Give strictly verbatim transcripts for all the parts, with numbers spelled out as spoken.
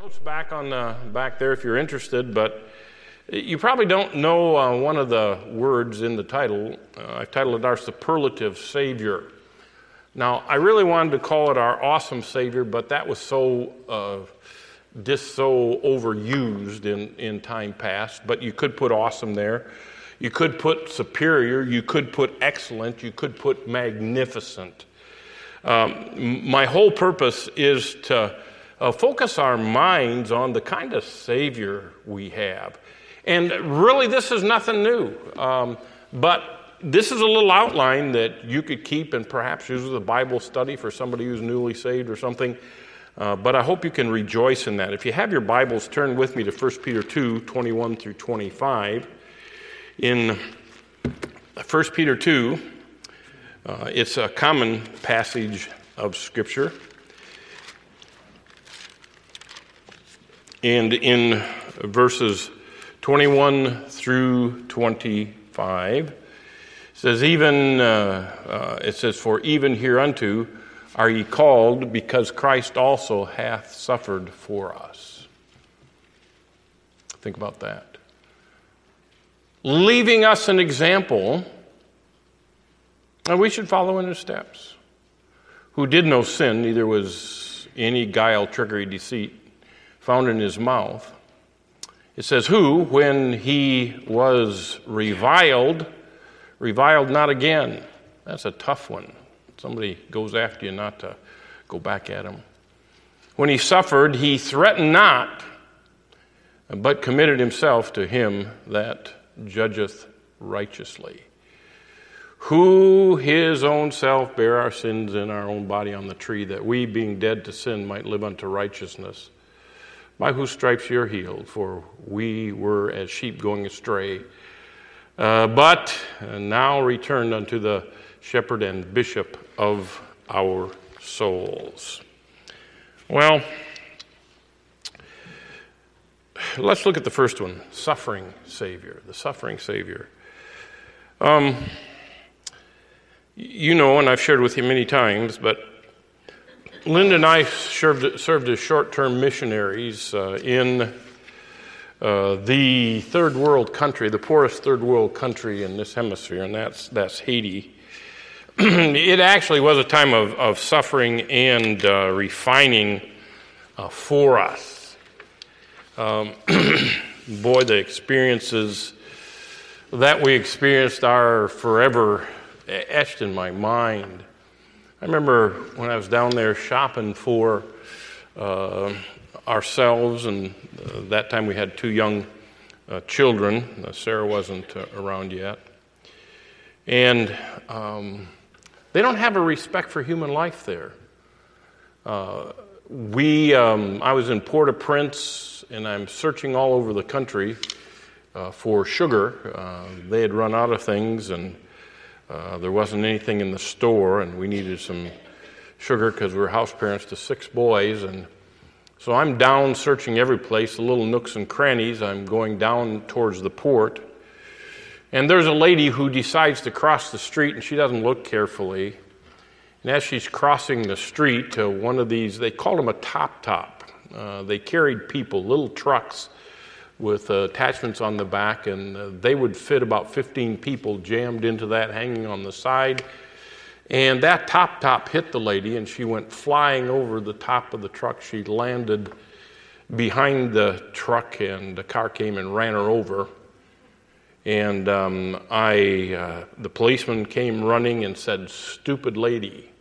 notes back on the back there if you're interested, but you probably don't know uh, one of the words in the title. Uh, I've titled it Our Superlative Savior. Now, I really wanted to call it Our Awesome Savior, but that was so uh, just so overused in, in time past. But you could put awesome there. You could put superior. You could put excellent. You could put magnificent. Um, my whole purpose is to uh, focus our minds on the kind of Savior we have. And really, this is nothing new. Um, but this is a little outline that you could keep and perhaps use as a Bible study for somebody who's newly saved or something. Uh, but I hope you can rejoice in that. If you have your Bibles, turn with me to First Peter two, twenty-one through twenty-five. In First Peter two, uh, it's a common passage of Scripture. And in verses twenty-one through twenty-five, it says, even, uh, uh, it says, for even hereunto are ye called, because Christ also hath suffered for us. Think about that. Leaving us an example, and we should follow in his steps. Who did no sin, neither was any guile, trickery, deceit found in his mouth. It says, who, when he was reviled, reviled not again. That's a tough one. Somebody goes after you not to go back at him. When he suffered, he threatened not, but committed himself to him that judgeth righteously. Who his own self bare our sins in our own body on the tree, that we, being dead to sin, might live unto righteousness. By whose stripes ye are healed, for we were as sheep going astray, uh, but now returned unto the shepherd and bishop of our souls. Well, let's look at the first one, suffering Savior, the suffering Savior. Um, you know, and I've shared with you many times, but Linda and I served, served as short-term missionaries uh, in uh, the third world country, the poorest third world country in this hemisphere, and that's that's Haiti. It actually was a time of, of suffering and uh, refining uh, for us. Um, boy, the experiences that we experienced are forever etched in my mind. I remember when I was down there shopping for uh, ourselves, and uh, that time we had two young uh, children. Uh, Sarah wasn't uh, around yet. And um, they don't have a respect for human life there. Uh, we, um, I was in Port-au-Prince, and I'm searching all over the country uh, for sugar. Uh, they had run out of things, and Uh, there wasn't anything in the store, and we needed some sugar because we were house parents to six boys. And so I'm down searching every place, the little nooks and crannies. I'm going down towards the port. And there's a lady who decides to cross the street, and she doesn't look carefully. And as she's crossing the street to one of these, they called them a top-top. Uh, they carried people, little trucks, with uh, attachments on the back, and uh, they would fit about fifteen people jammed into that, hanging on the side. And that top-top hit the lady, and she went flying over the top of the truck. She landed behind the truck, and the car came and ran her over. And um, I, uh, the policeman came running and said, "Stupid lady."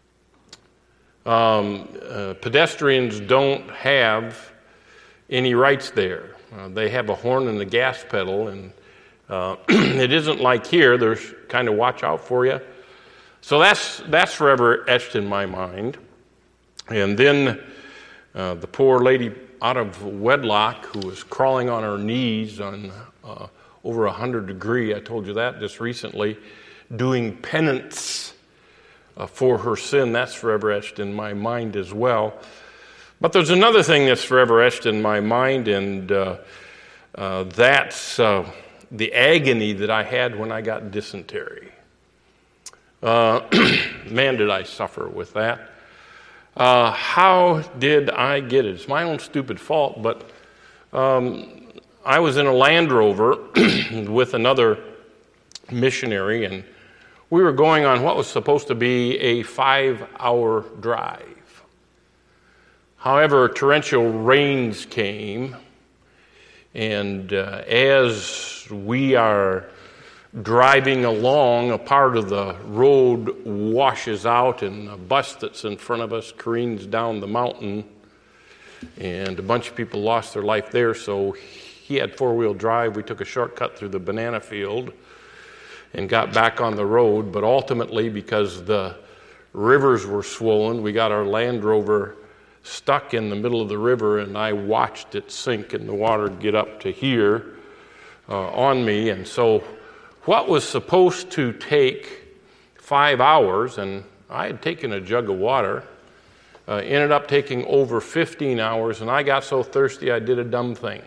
Um, uh, pedestrians don't have any rights there. Uh, they have a horn and a gas pedal, and uh, it isn't like here. There's kind of watch out for you. So that's that's forever etched in my mind. And then uh, the poor lady out of wedlock who was crawling on her knees on uh, over one hundred degree, I told you that just recently, doing penance uh, for her sin. That's forever etched in my mind as well. But there's another thing that's forever etched in my mind, and uh, uh, that's uh, the agony that I had when I got dysentery. Uh, man, did I suffer with that. Uh, how did I get it? It's my own stupid fault, but um, I was in a Land Rover with another missionary, and we were going on what was supposed to be a five-hour drive. However, torrential rains came, and uh, as we are driving along, a part of the road washes out, and a bus that's in front of us careens down the mountain, and a bunch of people lost their life there. So he had four-wheel drive. We took a shortcut through the banana field and got back on the road, but ultimately, because the rivers were swollen, we got our Land Rover stuck in the middle of the river, and I watched it sink and the water get up to here uh, on me. And so what was supposed to take five hours, and I had taken a jug of water, uh, ended up taking over fifteen hours, and I got so thirsty I did a dumb thing.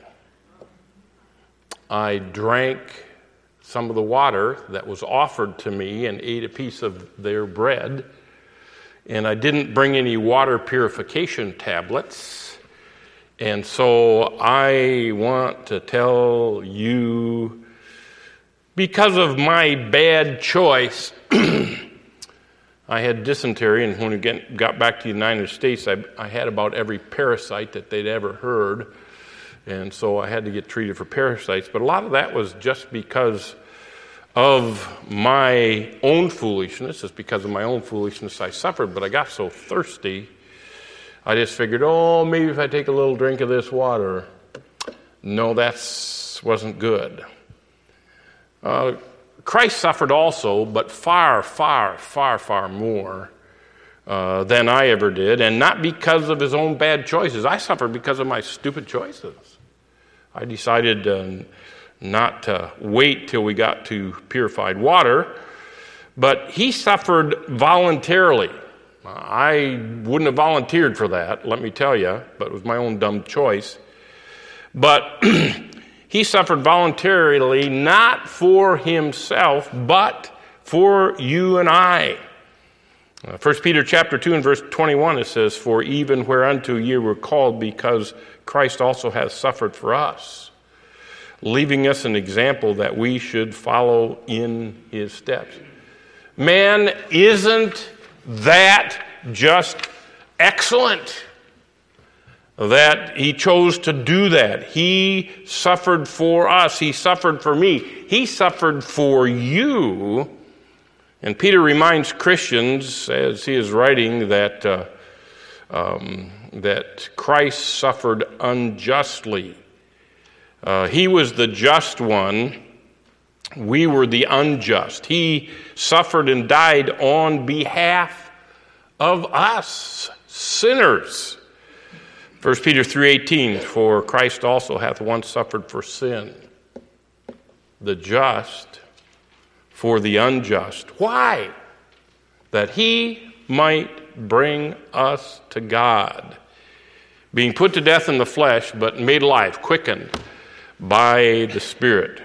I drank some of the water that was offered to me and ate a piece of their bread, and I didn't bring any water purification tablets. And so I want to tell you, because of my bad choice, I had dysentery, and when we got back to the United States, I, I had about every parasite that they'd ever heard, and so I had to get treated for parasites. But a lot of that was just because of my own foolishness. It's because of my own foolishness I suffered, but I got so thirsty, I just figured, oh, maybe if I take a little drink of this water. No, that wasn't good. Uh, Christ suffered also, but far, far, far, far more uh, than I ever did, and not because of his own bad choices. I suffered because of my stupid choices. I decided uh, not to wait till we got to purified water, but he suffered voluntarily. I wouldn't have volunteered for that, let me tell you, but it was my own dumb choice. But he suffered voluntarily, not for himself, but for you and I. Uh, First Peter chapter two and verse twenty-one, it says, "For even whereunto ye were called, because Christ also has suffered for us, leaving us an example that we should follow in his steps." Man, isn't that just excellent? That he chose to do that. He suffered for us. He suffered for me. He suffered for you. And Peter reminds Christians, as he is writing, that uh, um, that Christ suffered unjustly. Uh, he was the just one. We were the unjust. He suffered and died on behalf of us, sinners. First Peter three eighteen, "For Christ also hath once suffered for sin, the just for the unjust." Why? That he might bring us to God, being put to death in the flesh, but made alive, quickened by the Spirit.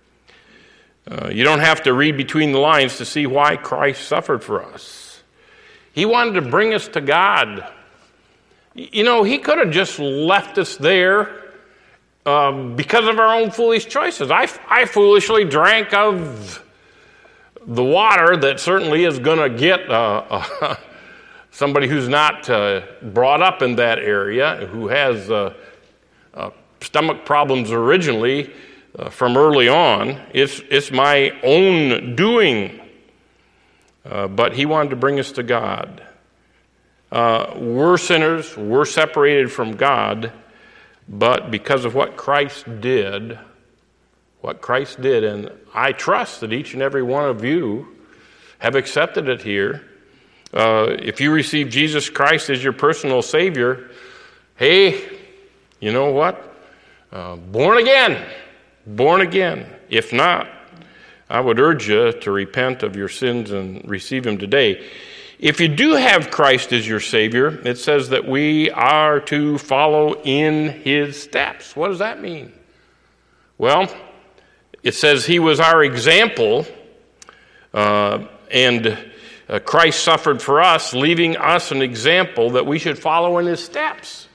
Uh, you don't have to read between the lines to see why Christ suffered for us. He wanted to bring us to God. You know, he could have just left us there um, because of our own foolish choices. I, I foolishly drank of the water that certainly is going to get uh, uh, somebody who's not uh, brought up in that area, who has uh, uh, stomach problems originally uh, from early on. It's, it's my own doing. Uh, but he wanted to bring us to God. Uh, we're sinners, we're separated from God, but because of what Christ did, what Christ did, and I trust that each and every one of you have accepted it here. Uh, if you receive Jesus Christ as your personal Savior, hey, you know what? Uh, born again, born again. If not, I would urge you to repent of your sins and receive him today. If you do have Christ as your Savior, it says that we are to follow in his steps. What does that mean? Well, it says he was our example, uh, and Uh, Christ suffered for us, leaving us an example that we should follow in his steps.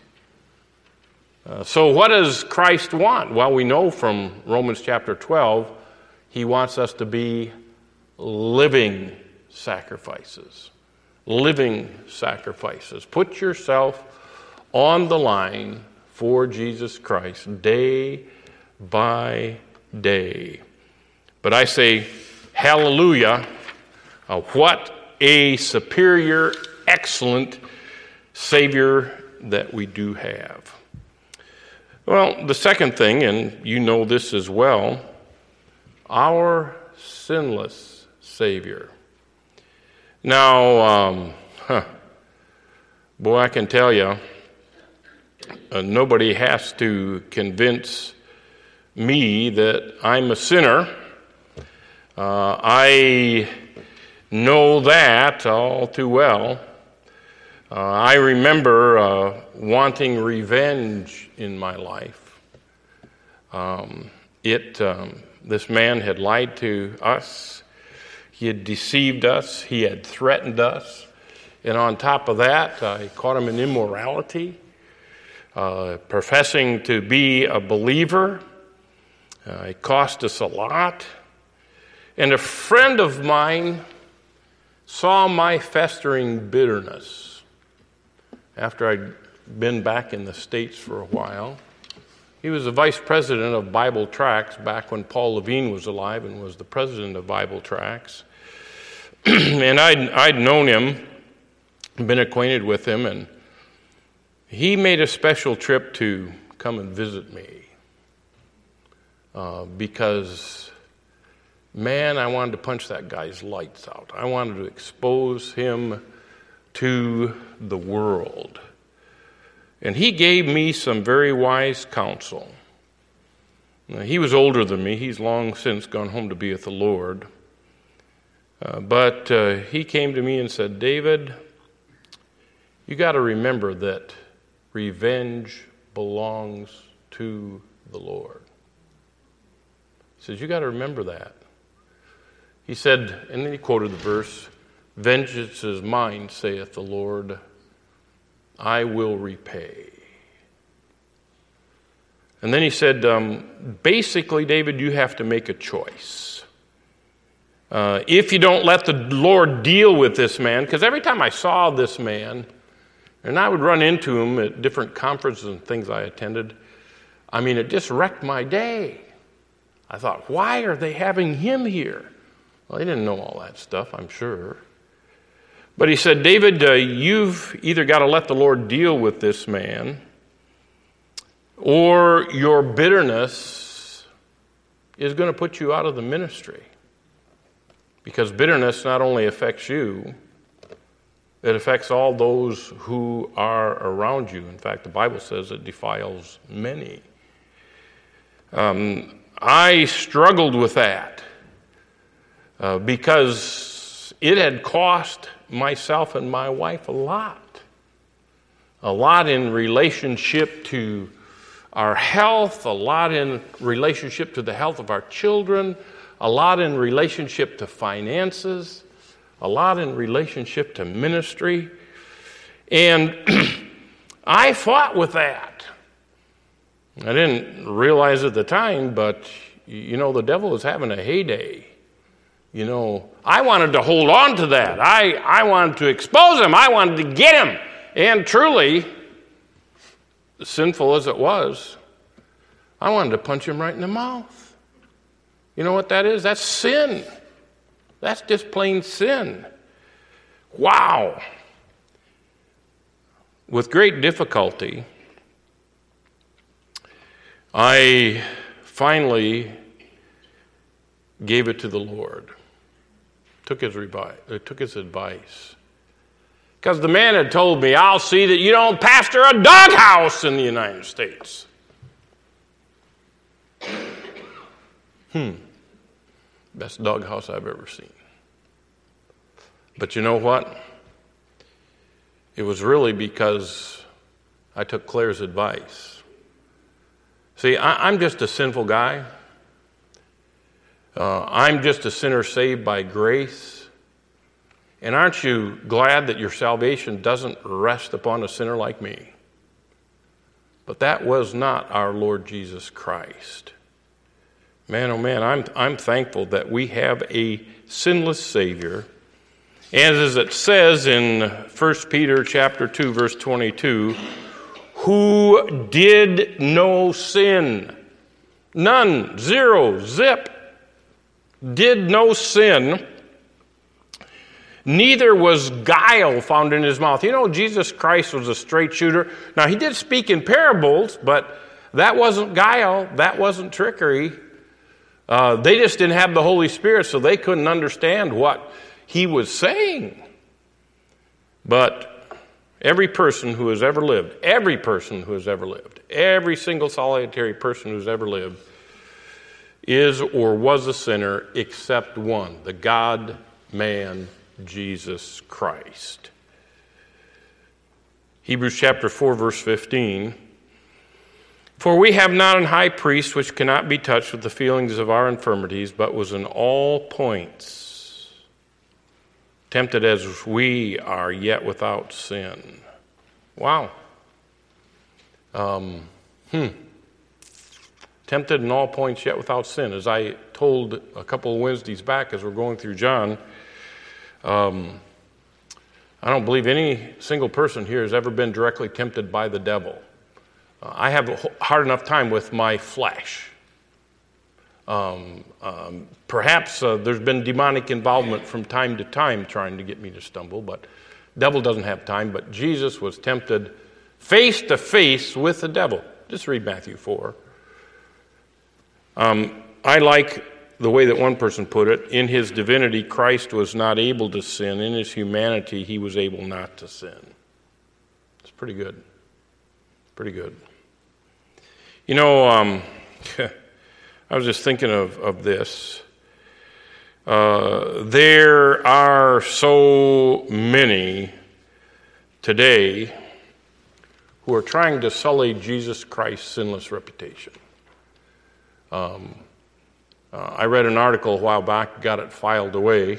Uh, so what does Christ want? Well, we know from Romans chapter twelve, he wants us to be living sacrifices. Living sacrifices. Put yourself on the line for Jesus Christ day by day. But I say, hallelujah, uh, what a superior, excellent Savior that we do have. Well, the second thing, and you know this as well, our sinless Savior. Now, um, huh, boy, I can tell you, uh, nobody has to convince me that I'm a sinner. Uh, I know that all too well. Uh, I remember uh, wanting revenge in my life. Um, it, um, this man had lied to us. He had deceived us. He had threatened us. And on top of that, I caught him in immorality, uh, professing to be a believer. Uh, it cost us a lot. And a friend of mine saw my festering bitterness after I'd been back in the States for a while. He was the vice president of Bible Tracts back when Paul Levine was alive and was the president of Bible Tracts. And I'd, I'd known him, been acquainted with him, and he made a special trip to come and visit me uh, because... Man, I wanted to punch that guy's lights out. I wanted to expose him to the world. And he gave me some very wise counsel. Now, he was older than me. He's long since gone home to be with the Lord. Uh, but uh, he came to me and said, David, you got to remember that revenge belongs to the Lord. He says, you got to remember that. He said, and then he quoted the verse, vengeance is mine, saith the Lord, I will repay. And then he said, um, basically, David, you have to make a choice. Uh, if you don't let the Lord deal with this man, because every time I saw this man, and I would run into him at different conferences and things I attended, I mean, it just wrecked my day. I thought, why are they having him here? Well, they didn't know all that stuff, I'm sure. But he said, David, uh, you've either got to let the Lord deal with this man, or your bitterness is going to put you out of the ministry. Because bitterness not only affects you, it affects all those who are around you. In fact, the Bible says it defiles many. Um, I struggled with that. Uh, because it had cost myself and my wife a lot. A lot in relationship to our health, a lot in relationship to the health of our children, a lot in relationship to finances, a lot in relationship to ministry. And I fought with that. I didn't realize at the time, but, you know, the devil was having a heyday. You know, I wanted to hold on to that. I, I wanted to expose him. I wanted to get him. And truly, sinful as it was, I wanted to punch him right in the mouth. You know what that is? That's sin. That's just plain sin. Wow. With great difficulty, I finally gave it to the Lord. Took his, revi- uh, took his advice. Because the man had told me, I'll see that you don't pastor a doghouse in the United States. Hmm. Best doghouse I've ever seen. But you know what? It was really because I took Claire's advice. See, I, I'm just a sinful guy. Uh, I'm just a sinner saved by grace. And aren't you glad that your salvation doesn't rest upon a sinner like me? But that was not our Lord Jesus Christ. Man, oh man, I'm, I'm thankful that we have a sinless Savior. And as it says in First Peter chapter two, verse twenty-two, who did no sin. None, zero, zip. Did no sin. Neither was guile found in his mouth. You know, Jesus Christ was a straight shooter. Now, he did speak in parables, but that wasn't guile. That wasn't trickery. Uh, they just didn't have the Holy Spirit, so they couldn't understand what he was saying. But every person who has ever lived, every person who has ever lived, every single solitary person who's ever lived is or was a sinner except one, the God-man, Jesus Christ. Hebrews chapter four, verse fifteen. For we have not an high priest which cannot be touched with the feelings of our infirmities, but was in all points tempted as we are, yet without sin. Wow. Um, hmm. Tempted in all points, yet without sin. As I told a couple of Wednesdays back as we're going through John, um, I don't believe any single person here has ever been directly tempted by the devil. Uh, I have a hard enough time with my flesh. Um, um, perhaps uh, there's been demonic involvement from time to time trying to get me to stumble, but the devil doesn't have time. But Jesus was tempted face to face with the devil. Just read Matthew four. Um, I like the way that one person put it. In his divinity, Christ was not able to sin. In his humanity, he was able not to sin. It's pretty good. Pretty good. You know, um, I was just thinking of, of this. Uh, there are so many today who are trying to sully Jesus Christ's sinless reputation. Um, uh, I read an article a while back, got it filed away,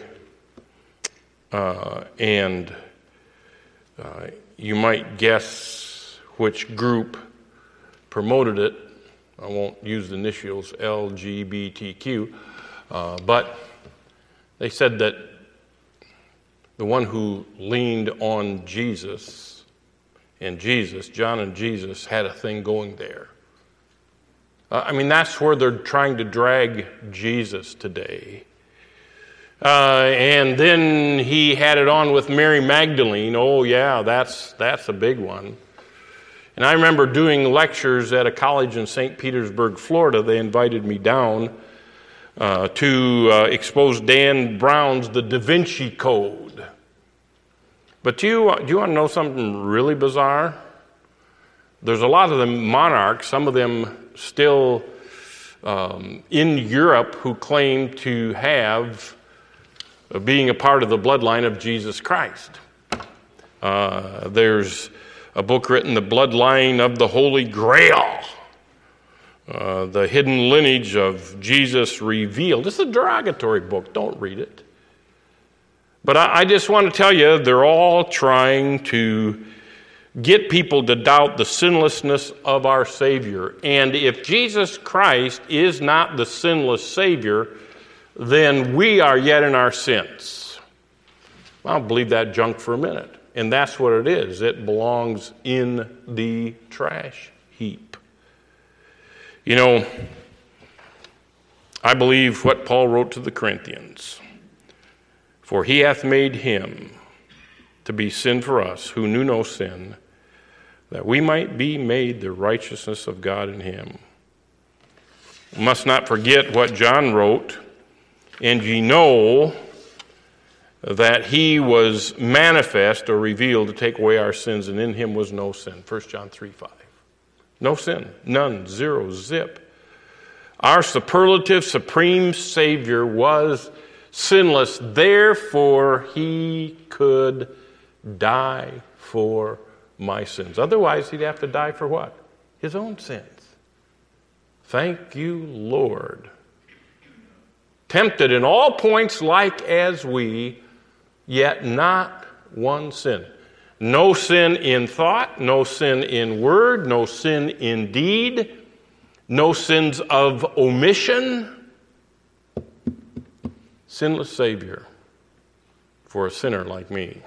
uh, and uh, you might guess which group promoted it. I won't use the initials L G B T Q, uh, but they said that the one who leaned on Jesus and Jesus, John and Jesus, had a thing going there. Uh, I mean, that's where they're trying to drag Jesus today. Uh, and then he had it on with Mary Magdalene. Oh, yeah, that's that's a big one. And I remember doing lectures at a college in Saint Petersburg, Florida. They invited me down uh, to uh, expose Dan Brown's The Da Vinci Code. But do you, do you want to know something really bizarre? There's a lot of them monarchs, some of them still um, in Europe, who claim to have uh, being a part of the bloodline of Jesus Christ. Uh, there's a book written, The Bloodline of the Holy Grail, uh, the hidden lineage of Jesus revealed. It's a derogatory book. Don't read it. But I, I just want to tell you, they're all trying to get people to doubt the sinlessness of our Savior. And if Jesus Christ is not the sinless Savior, then we are yet in our sins. I don't believe that junk for a minute. And that's what it is. It belongs in the trash heap. You know, I believe what Paul wrote to the Corinthians. For he hath made him to be sin for us, who knew no sin, that we might be made the righteousness of God in him. We must not forget what John wrote, and ye know that he was manifest or revealed to take away our sins, and in him was no sin. First John three five. No sin. None. Zero. Zip. Our superlative supreme Savior was sinless. Therefore, he could die for my sins. Otherwise, he'd have to die for what? His own sins. Thank you, Lord. Tempted in all points like as we, yet not one sin. No sin in thought, no sin in word, no sin in deed, no sins of omission. Sinless Savior for a sinner like me.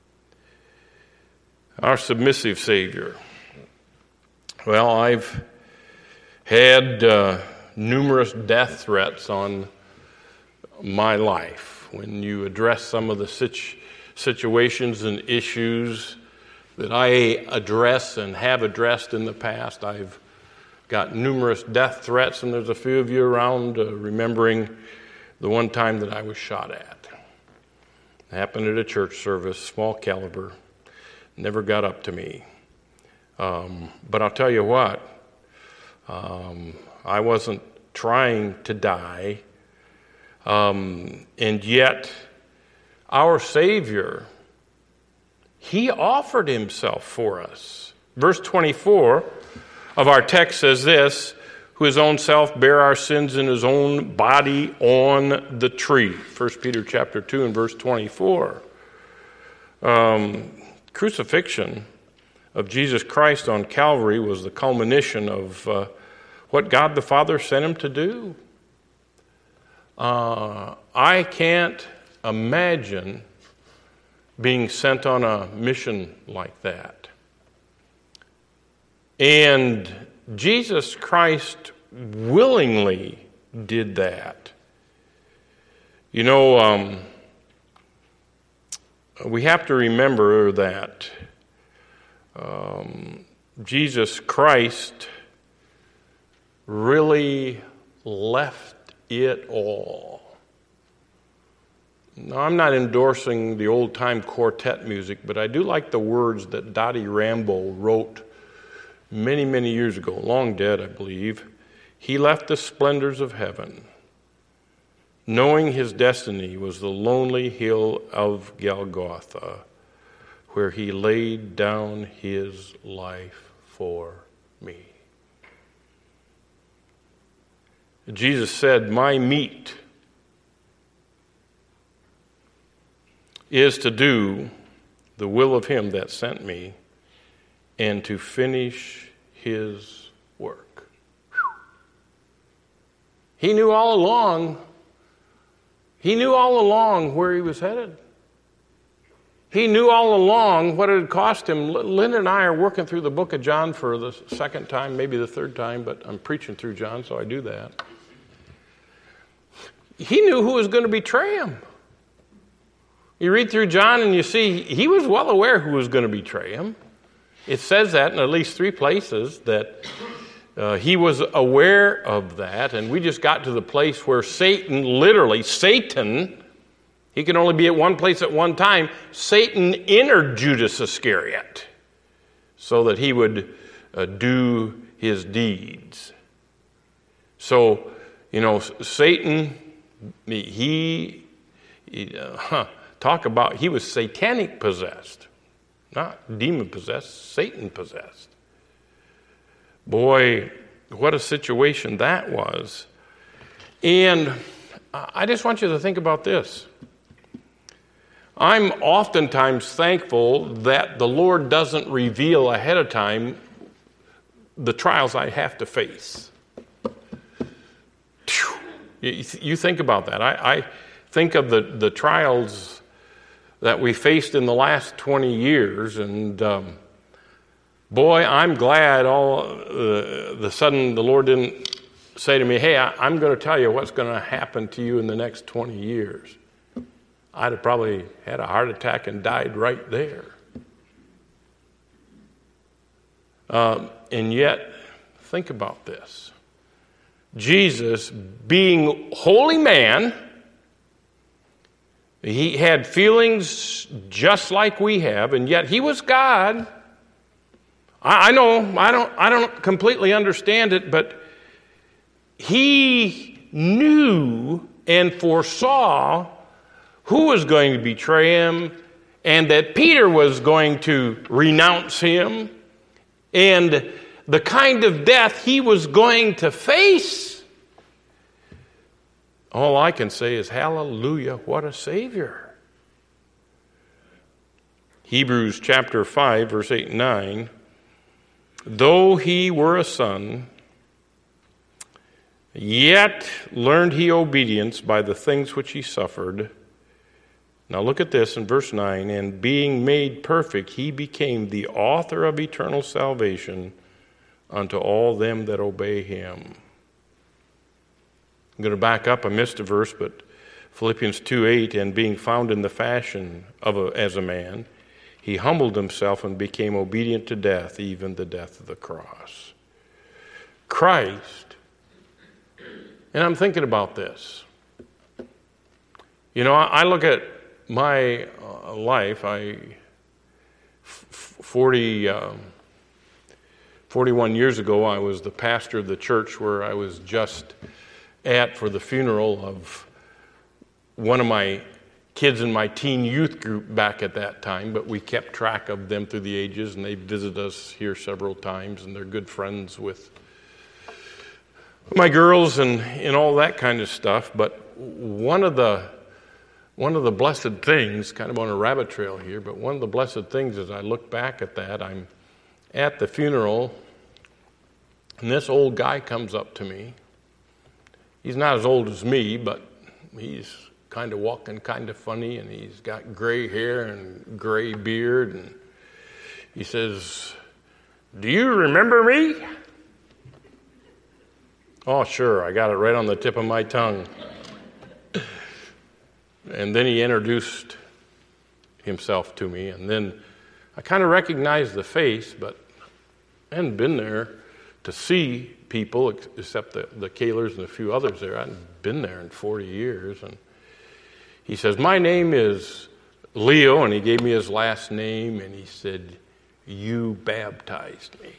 Our submissive Savior. Well, I've had uh, numerous death threats on my life. When you address some of the situ- situations and issues that I address and have addressed in the past, I've got numerous death threats, and there's a few of you around uh, remembering the one time that I was shot at. It happened at a church service, small caliber, never got up to me. Um, but I'll tell you what, um, I wasn't trying to die, um, and yet our Savior, He offered Himself for us. Verse twenty-four of our text says this, who His own self bare our sins in His own body on the tree. First Peter chapter two and verse twenty-four. Um, crucifixion of Jesus Christ on Calvary was the culmination of uh, what God the Father sent Him to do. Uh, I can't imagine being sent on a mission like that. And Jesus Christ willingly did that. You know, um, we have to remember that um, Jesus Christ really left it all. Now, I'm not endorsing the old-time quartet music, but I do like the words that Dottie Rambo wrote many, many years ago, long dead, I believe. He left the splendors of heaven, knowing his destiny was the lonely hill of Golgotha, where he laid down his life for me. Jesus said, my meat is to do the will of him that sent me and to finish his work. He knew all along, he knew all along where he was headed. He knew all along what it had cost him. Lynn and I are working through the book of John for the second time, maybe the third time, but I'm preaching through John, so I do that. He knew who was going to betray him. You read through John and you see he was well aware who was going to betray him. It says that in at least three places that uh, he was aware of that, and we just got to the place where Satan, literally, Satan, he can only be at one place at one time, Satan entered Judas Iscariot so that he would uh, do his deeds. So, you know, Satan, he, he uh, huh, talk about, he was satanic possessed. Not demon-possessed, Satan-possessed. Boy, what a situation that was. And I just want you to think about this. I'm oftentimes thankful that the Lord doesn't reveal ahead of time the trials I have to face. You think about that. I, I think of the, the trials that we faced in the last twenty years, and um, boy, I'm glad all uh, the sudden the Lord didn't say to me, hey, I, I'm going to tell you what's going to happen to you in the next twenty years. I'd have probably had a heart attack and died right there. Um, and yet, think about this. Jesus, being holy man, he had feelings just like we have, and yet he was God. I, I know I don't I don't completely understand it, but he knew and foresaw who was going to betray him, and that Peter was going to renounce him, and the kind of death he was going to face. All I can say is, hallelujah, what a Savior. Hebrews chapter five, verse eight and nine. Though he were a son, yet learned he obedience by the things which he suffered. Now look at this in verse nine. And being made perfect, he became the author of eternal salvation unto all them that obey him. I'm going to back up. I missed a verse, but Philippians two eight, and being found in the fashion of a, as a man, he humbled himself and became obedient to death, even the death of the cross. Christ, and I'm thinking about this. You know, I look at my uh, life. I forty, um, forty-one years ago, I was the pastor of the church where I was just at for the funeral of one of my kids in my teen youth group back at that time, but we kept track of them through the ages, and they visited us here several times, and they're good friends with my girls and, and all that kind of stuff. But one of the one of the blessed things, kind of on a rabbit trail here, but one of the blessed things as I look back at that, I'm at the funeral, and this old guy comes up to me. He's not as old as me, but he's kind of walking kind of funny, and he's got gray hair and gray beard, and he says, "Do you remember me?" "Oh, sure, I got it right on the tip of my tongue." And then he introduced himself to me, and then I kind of recognized the face, but I hadn't been there to see people except the, the Kahlers and a few others there. I hadn't been there in forty years, and he says, "My name is Leo," and he gave me his last name, and he said, "You baptized me."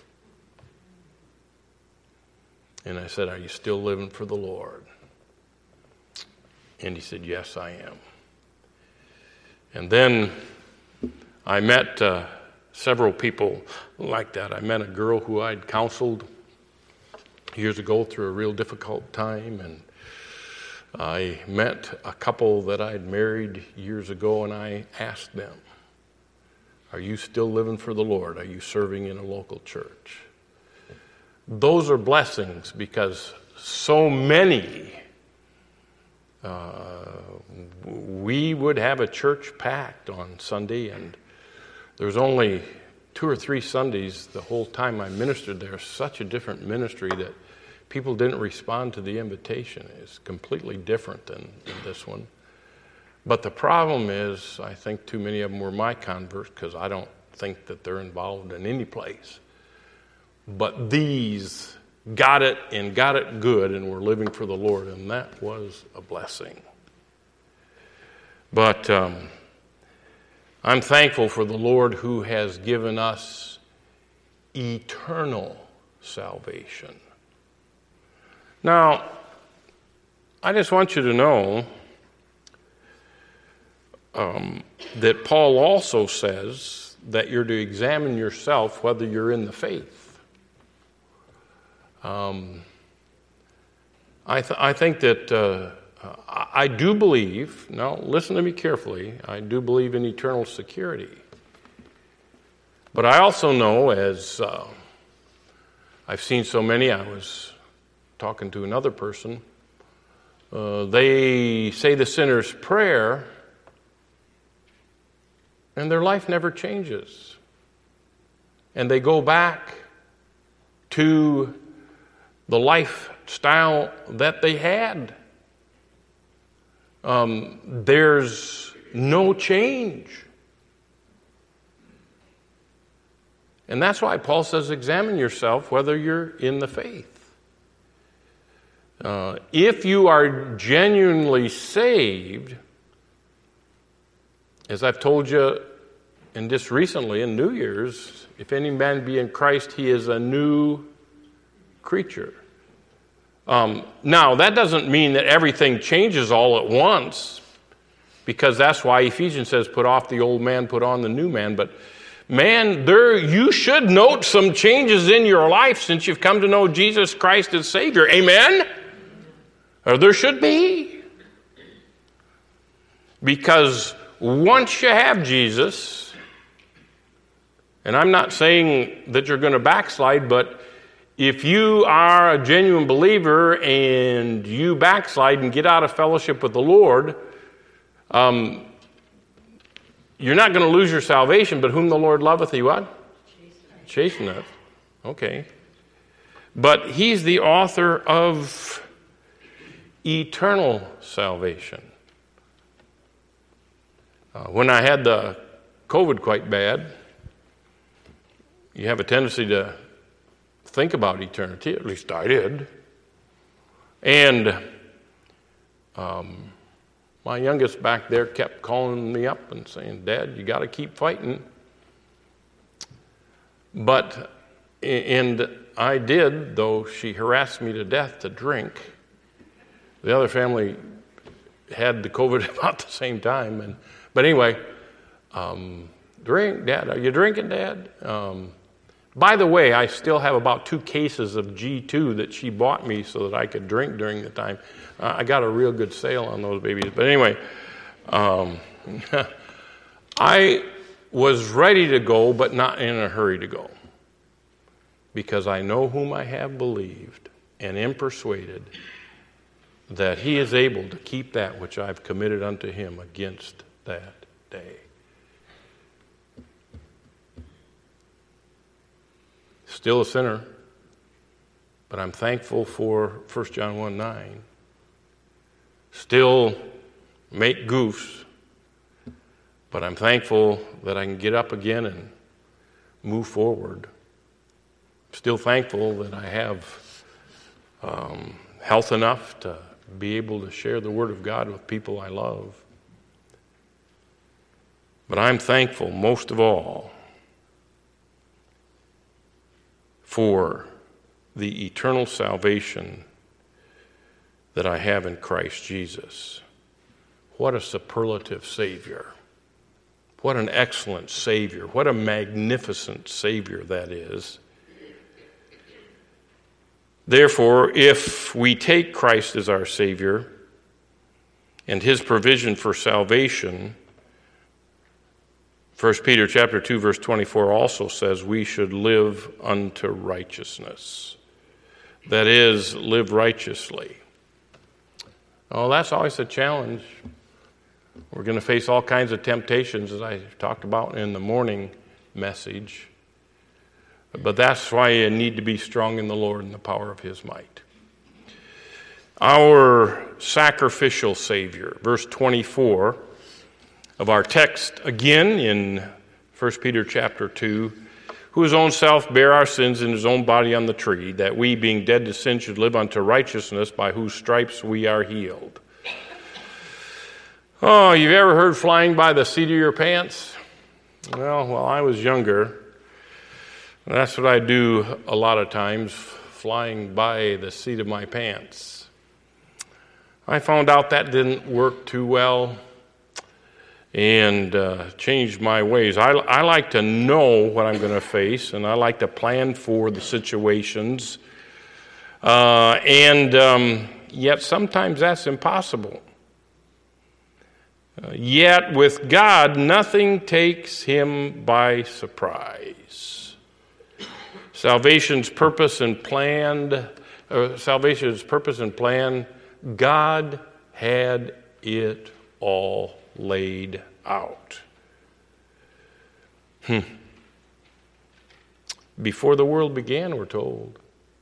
And I said, "Are you still living for the Lord?" And he said, "Yes, I am." And then I met uh, several people like that. I met a girl who I'd counseled years ago through a real difficult time, and I met a couple that I'd married years ago, and I asked them, "Are you still living for the Lord? Are you serving in a local church?" Those are blessings, because so many, uh, we would have a church packed on Sunday, and there's only two or three Sundays the whole time I ministered there. Such a different ministry that people didn't respond to the invitation. It's completely different than, than this one. But the problem is, I think too many of them were my converts, because I don't think that they're involved in any place. But these got it and got it good and were living for the Lord, and that was a blessing. But um, I'm thankful for the Lord who has given us eternal salvation. Now, I just want you to know um, that Paul also says that you're to examine yourself whether you're in the faith. Um, I, th- I think that uh, I-, I do believe, now listen to me carefully, I do believe in eternal security. But I also know, as uh, I've seen so many, I was talking to another person, uh, they say the sinner's prayer, and their life never changes. And they go back to the lifestyle that they had. Um, there's no change. And that's why Paul says, examine yourself whether you're in the faith. Uh, if you are genuinely saved, as I've told you, and just recently in New Year's, if any man be in Christ, he is a new creature. Um, now, that doesn't mean that everything changes all at once, because that's why Ephesians says, put off the old man, put on the new man. But man, there you should note some changes in your life since you've come to know Jesus Christ as Savior. Amen? Or there should be. Because once you have Jesus, And I'm not saying that you're going to backslide, but if you are a genuine believer and you backslide and get out of fellowship with the Lord, um, you're not going to lose your salvation, but whom the Lord loveth, he what? Chasteneth. Okay. But he's the author of eternal salvation. Uh, when I had the COVID quite bad, you have a tendency to think about eternity. At least I did. And um, my youngest back there kept calling me up and saying, "Dad, you got to keep fighting." But, and I did, though she harassed me to death to drink. The other family had the COVID about the same time. And But anyway, um, drink, Dad. Are you drinking, Dad? Um, by the way, I still have about two cases of G two that she bought me so that I could drink during the time. Uh, I got a real good sale on those babies. But anyway, um, I was ready to go, but not in a hurry to go. Because I know whom I have believed and am persuaded that he is able to keep that which I've committed unto him against that day. Still a sinner, but I'm thankful for First John one nine. Still make goofs, but I'm thankful that I can get up again and move forward. Still thankful that I have um, health enough to be able to share the Word of God with people I love. But I'm thankful most of all for the eternal salvation that I have in Christ Jesus. What a superlative Savior. What an excellent Savior. What a magnificent Savior that is. Therefore, if we take Christ as our Savior and his provision for salvation, First Peter chapter two, verse twenty-four also says we should live unto righteousness. That is, live righteously. Oh, that's always a challenge. We're going to face all kinds of temptations, as I talked about in the morning message. But that's why you need to be strong in the Lord and the power of his might. Our sacrificial Savior, verse twenty-four of our text, again in First Peter chapter two, who his own self bare our sins in his own body on the tree, that we, being dead to sin, should live unto righteousness, by whose stripes we are healed. Oh, you've ever heard flying by the seat of your pants? Well, while I was younger, that's what I do a lot of times, flying by the seat of my pants. I found out that didn't work too well and uh, changed my ways. I, I like to know what I'm going to face, and I like to plan for the situations. Uh, and um, yet sometimes that's impossible. Uh, yet with God, nothing takes him by surprise. Salvation's purpose and planned, uh, salvation's purpose and plan, God had it all laid out. Hmm. Before the world began, we're told.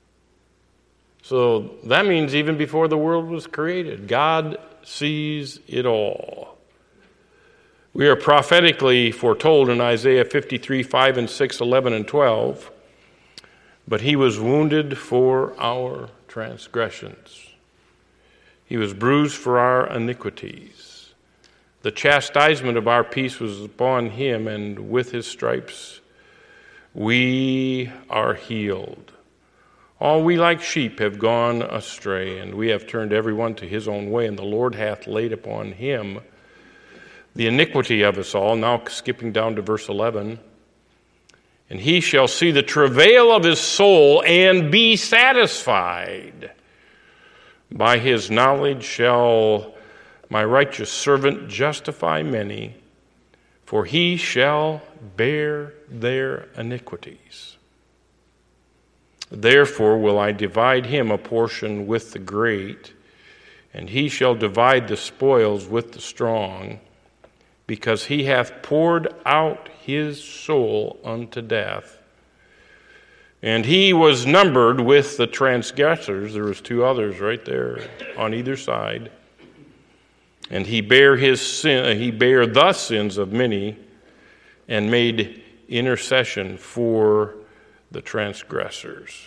So that means even before the world was created, God sees it all. We are prophetically foretold in Isaiah fifty-three, five and six, eleven and twelve, but he was wounded for our transgressions. He was bruised for our iniquities. The chastisement of our peace was upon him, and with his stripes we are healed. All we like sheep have gone astray, and we have turned every one to his own way, and the Lord hath laid upon him the iniquity of us all. Now skipping down to verse eleven. And he shall see the travail of his soul and be satisfied. By his knowledge shall my righteous servant justify many, for he shall bear their iniquities. Therefore will I divide him a portion with the great, and he shall divide the spoils with the strong, because he hath poured out his soul unto death. And he was numbered with the transgressors. There was two others right there on either side. And he bare his sin, he bare the sins of many, and made intercession for the transgressors.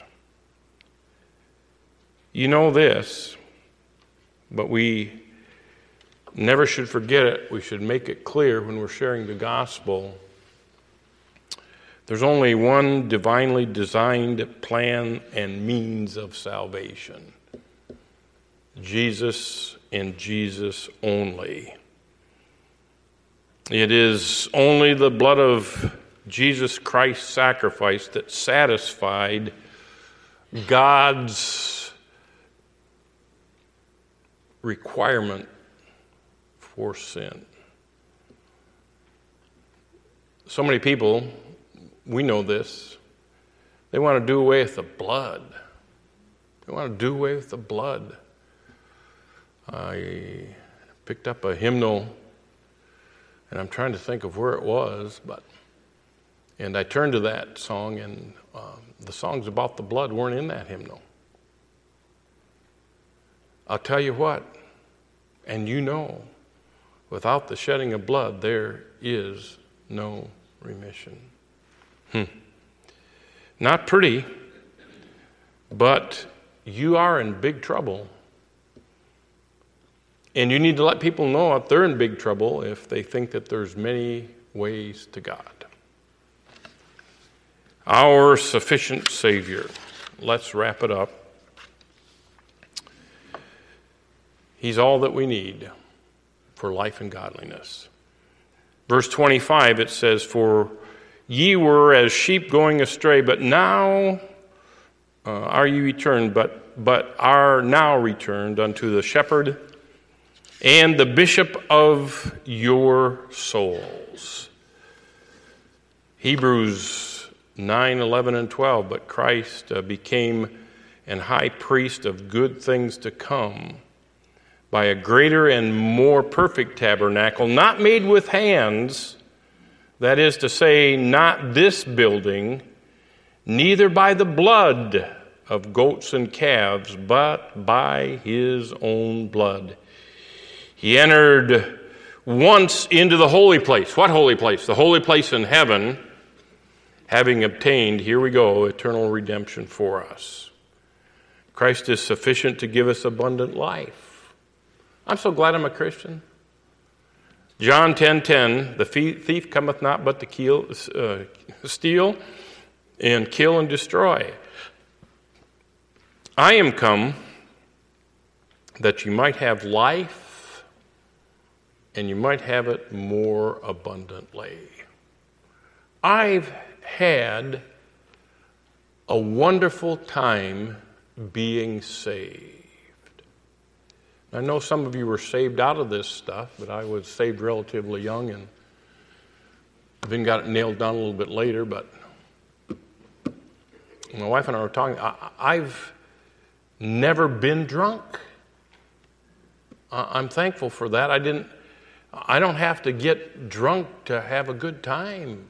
You know this, but we never should forget it. We should make it clear when we're sharing the gospel. There's only one divinely designed plan and means of salvation. Jesus and Jesus only. It is only the blood of Jesus Christ's sacrifice that satisfied God's requirement for sin. So many people, we know this, they want to do away with the blood. They want to do away with the blood. I picked up a hymnal, and I'm trying to think of where it was, but and I turned to that song, and um, the songs about the blood weren't in that hymnal. I'll tell you what, and you know, without the shedding of blood, there is no remission. Hmm. Not pretty, but you are in big trouble. And you need to let people know that they're in big trouble if they think that there's many ways to God. Our sufficient Savior. Let's wrap it up. He's all that we need for life and godliness. Verse twenty-five, it says, for ye were as sheep going astray, but now uh, are ye returned, but, but are now returned unto the shepherd and the bishop of your souls. Hebrews nine, eleven, and twelve, but Christ uh, became an high priest of good things to come by a greater and more perfect tabernacle, not made with hands, that is to say, not this building, neither by the blood of goats and calves, but by his own blood. He entered once into the holy place. What holy place? The holy place in heaven, having obtained, here we go, eternal redemption for us. Christ is sufficient to give us abundant life. I'm so glad I'm a Christian. John ten ten, the thief cometh not but to kill, uh, steal and kill and destroy. I am come that you might have life and you might have it more abundantly. I've had a wonderful time being saved. I know some of you were saved out of this stuff, but I was saved relatively young and then got it nailed down a little bit later. But my wife and I were talking. I, I've never been drunk. I'm thankful for that. I didn't. I don't have to get drunk to have a good time.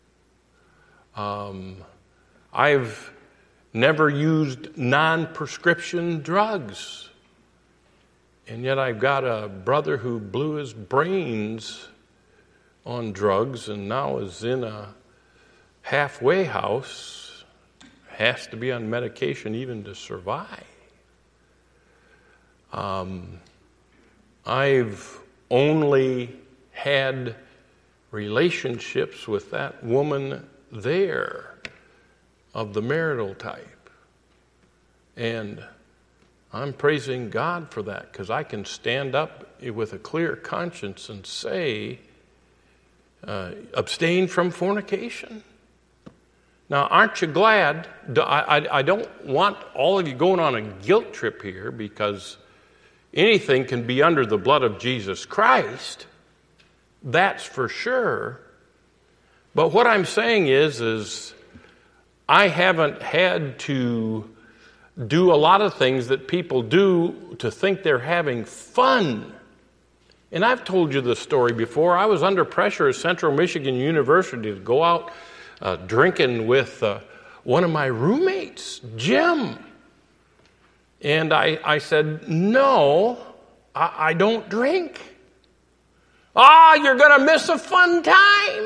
Um, I've never used non-prescription drugs. And yet I've got a brother who blew his brains on drugs and now is in a halfway house, has to be on medication even to survive. Um, I've only had relationships with that woman there of the marital type. And I'm praising God for that because I can stand up with a clear conscience and say, uh, abstain from fornication. Now, aren't you glad? I, I, I don't want all of you going on a guilt trip here because anything can be under the blood of Jesus Christ. That's for sure. But what I'm saying is, is I haven't had to do a lot of things that people do to think they're having fun. And I've told you this story before. I was under pressure at Central Michigan University to go out uh, drinking with uh, one of my roommates, Jim. And I, I said, no, I, I don't drink. Ah, oh, you're going to miss a fun time.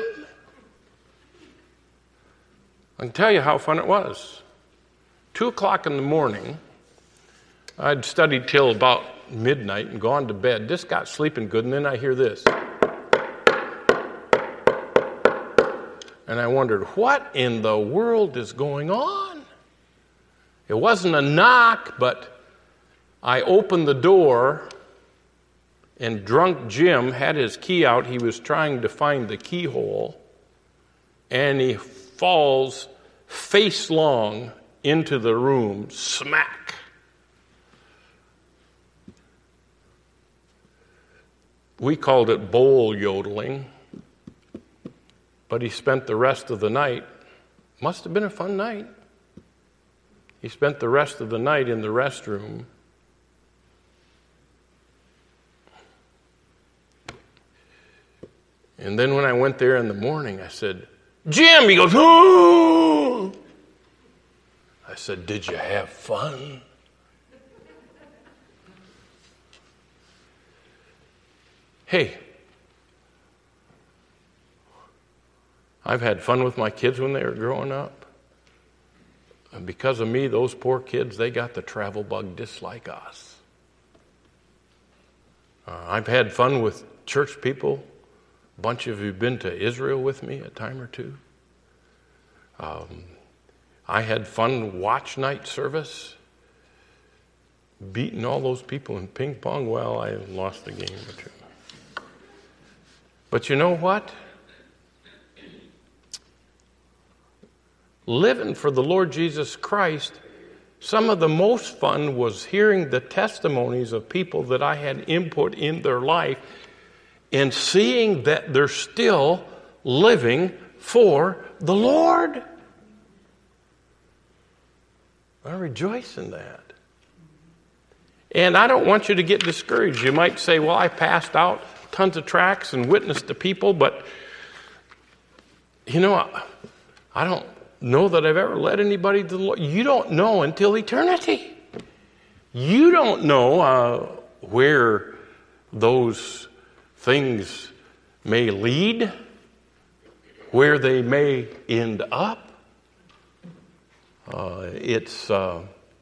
I can tell you how fun it was. Two o'clock in the morning, I'd studied till about midnight and gone to bed. Just got sleeping good, and then I hear this. And I wondered, what in the world is going on? It wasn't a knock, but I opened the door, and drunk Jim had his key out. He was trying to find the keyhole, and he falls face long into the room, smack. We called it bowl yodeling, but he spent the rest of the night, must have been a fun night. He spent the rest of the night in the restroom. And then when I went there in the morning, I said, Jim, he goes, oh! I said, did you have fun? Hey, I've had fun with my kids when they were growing up. And because of me, those poor kids, they got the travel bug just like us. Uh, I've had fun with church people. A bunch of you have been to Israel with me a time or two. Um, I had fun watch night service, beating all those people in ping pong. Well, I lost the game or two. But you know what? Living for the Lord Jesus Christ, some of the most fun was hearing the testimonies of people that I had input in their life and seeing that they're still living for the Lord. I rejoice in that. And I don't want you to get discouraged. You might say, well, I passed out tons of tracts and witnessed to people, but, you know, I don't know that I've ever led anybody to the Lord. You don't know until eternity. You don't know uh, where those things may lead, where they may end up. Uh, it's, uh,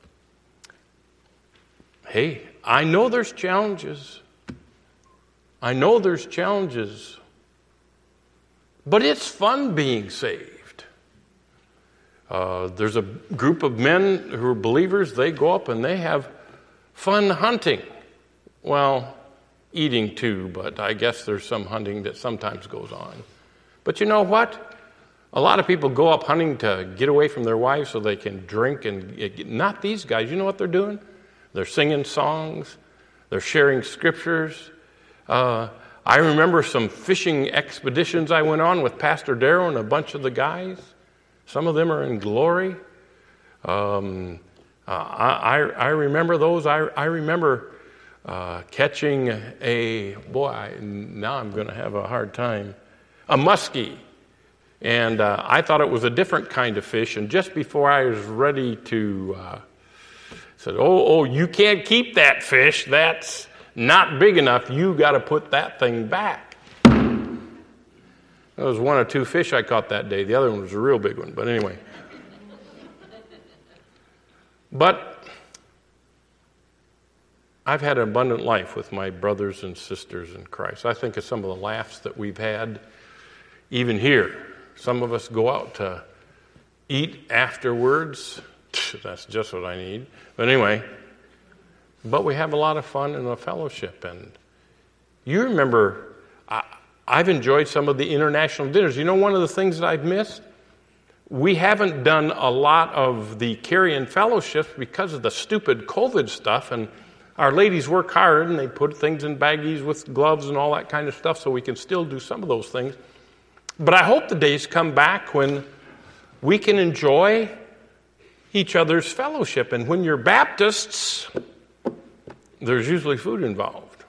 hey, I know there's challenges. I know there's challenges. But it's fun being saved. Uh, there's a group of men who are believers. They go up and they have fun hunting. Well, eating too, but I guess there's some hunting that sometimes goes on. But you know what? A lot of people go up hunting to get away from their wives so they can drink. And not these guys. You know what they're doing? They're singing songs. They're sharing scriptures. Uh, I remember some fishing expeditions I went on with Pastor Darrow and a bunch of the guys. Some of them are in glory. Um, uh, I, I remember those. I, I remember uh, catching a, boy, I, now I'm going to have a hard time, a muskie. And uh, I thought it was a different kind of fish. And just before I was ready to, uh, said, oh, oh, you can't keep that fish. That's not big enough. You got to put that thing back. There was one or two fish I caught that day. The other one was a real big one. But anyway. But I've had an abundant life with my brothers and sisters in Christ. I think of some of the laughs that we've had even here. Some of us go out to eat afterwards. That's just what I need. But anyway, but we have a lot of fun in the fellowship. And you remember, I, I've enjoyed some of the international dinners. You know one of the things that I've missed? We haven't done a lot of the carry-in fellowships because of the stupid COVID stuff. And Our ladies work hard, and they put things in baggies with gloves and all that kind of stuff so we can still do some of those things. But I hope the days come back when we can enjoy each other's fellowship. And when you're Baptists, there's usually food involved.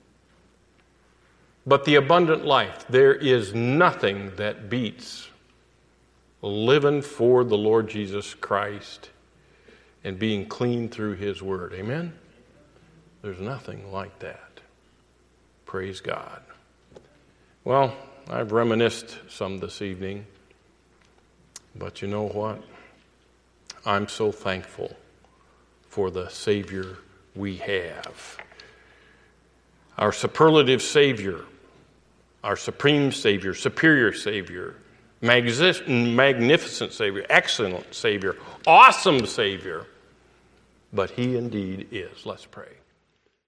But the abundant life, there is nothing that beats living for the Lord Jesus Christ and being clean through His Word. Amen? There's nothing like that. Praise God. Well, I've reminisced some this evening, but you know what? I'm so thankful for the Savior we have. Our superlative Savior, our supreme Savior, superior Savior, magnificent Savior, excellent Savior, awesome Savior. But He indeed is. Let's pray.